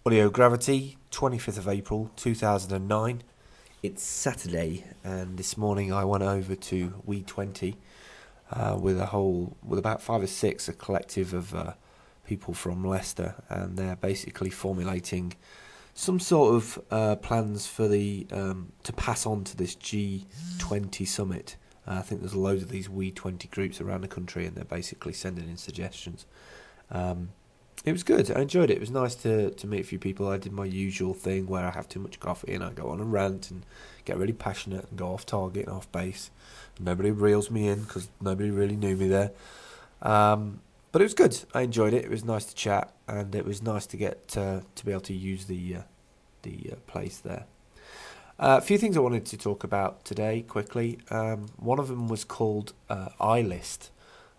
Audio Gravity, 25th of April 2009. It's Saturday, and this morning I went over to We20 with about 5 or 6, a collective of people from Leicester, and they're basically formulating some sort of plans for to pass on to this G20 summit. I think there's loads of these We20 groups around the country, and they're basically sending in suggestions. It was good. I enjoyed it. It was nice to meet a few people. I did my usual thing where I have too much coffee and I go on a rant and get really passionate and go off target and off base. Nobody reels me in because nobody really knew me there. But it was good. I enjoyed it. It was nice to chat, and it was nice to get to be able to use the place there. A few things I wanted to talk about today quickly. One of them was called iList,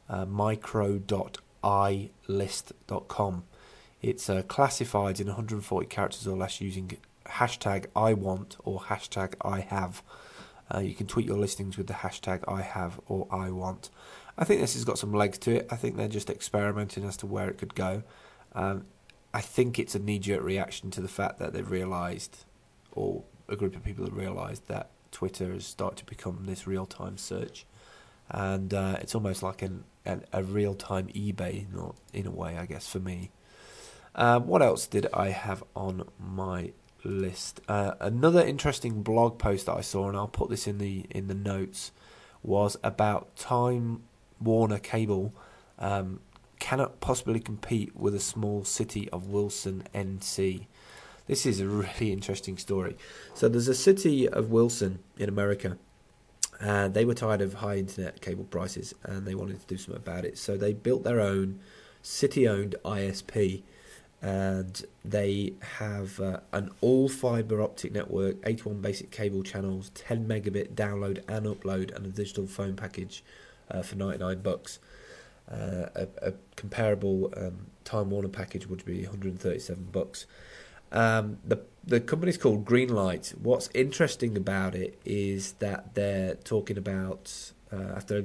micro.ilist.com. It's classified in 140 characters or less using hashtag I want or hashtag I have. You can tweet your listings with the hashtag I have or I want. I think this has got some legs to it. I think they're just experimenting as to where it could go. I think it's a knee-jerk reaction to the fact that they've realised, or a group of people have realised, that Twitter has started to become this real-time search. And it's almost like a real-time eBay in a way, I guess, for me. What else did I have on my list? Another interesting blog post that I saw, and I'll put this in the notes, was about Time Warner Cable cannot possibly compete with a small city of Wilson, NC. This is a really interesting story. So there's a city of Wilson in America. They were tired of high internet cable prices and they wanted to do something about it. So they built their own city-owned ISP, and they have an all-fibre optic network, 81 basic cable channels, 10 megabit download and upload, and a digital phone package for $99. A comparable Time Warner package would be $137. The company's called Greenlight. What's interesting about it is that they're talking about after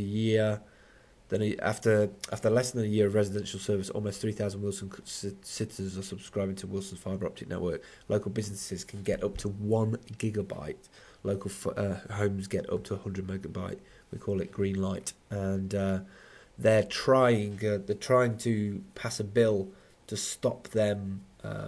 less than a year of residential service, almost 3,000 Wilson citizens are subscribing to Wilson's fibre optic network. Local businesses can get up to 1 gigabyte. Local homes get up to 100 megabyte. We call it Greenlight, and they're trying to pass a bill to stop them.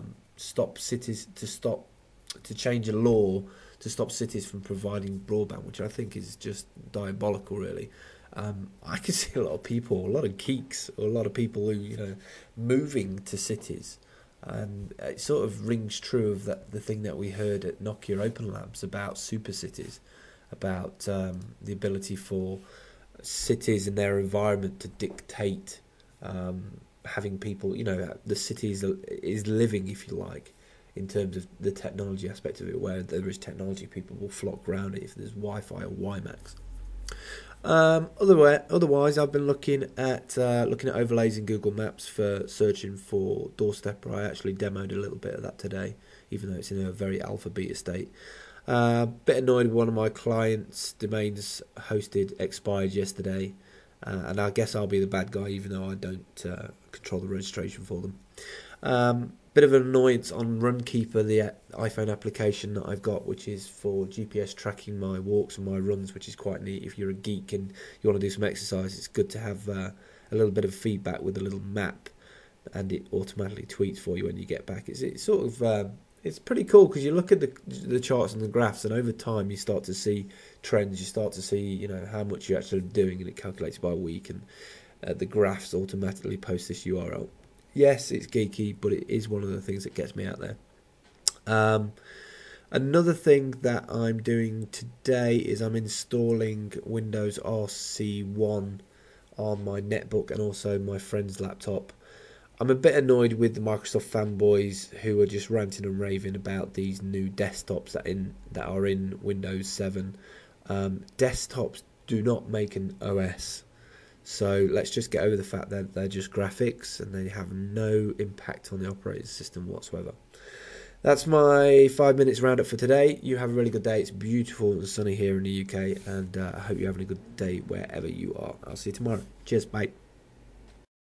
To change a law to stop cities from providing broadband, which I think is just diabolical, really. I can see a lot of geeks, or a lot of people who, moving to cities, and it sort of rings true of the thing that we heard at Nokia Open Labs about super cities, about the ability for cities and their environment to dictate having people, the city is living, if you like, in terms of the technology aspect of it. Where there is technology, people will flock around it if there's Wi-Fi or WiMAX. Otherwise, I've been looking at overlays in Google Maps for searching for doorstepper. I actually demoed a little bit of that today, even though it's in a very alpha beta state. Bit annoyed with one of my clients' domains hosted expired yesterday. And I guess I'll be the bad guy, even though I don't control the registration for them. Bit of an annoyance on Runkeeper, the iPhone application that I've got, which is for GPS tracking my walks and my runs, which is quite neat. If you're a geek and you want to do some exercise, it's good to have a little bit of feedback with a little map, and it automatically tweets for you when you get back. It's sort of it's pretty cool, because you look at the charts and the graphs, and over time you start to see trends. You start to see how much you're actually doing, and it calculates by week, and the graphs automatically post this URL. Yes, it's geeky, but it is one of the things that gets me out there. Another thing that I'm doing today is I'm installing Windows RC1 on my netbook and also my friend's laptop. I'm a bit annoyed with the Microsoft fanboys who are just ranting and raving about these new desktops that are in Windows 7. Desktops do not make an OS. So let's just get over the fact that they're just graphics and they have no impact on the operating system whatsoever. That's my 5 minutes roundup for today. You have a really good day. It's beautiful and sunny here in the UK, and I hope you're having a good day wherever you are. I'll see you tomorrow. Cheers, bye.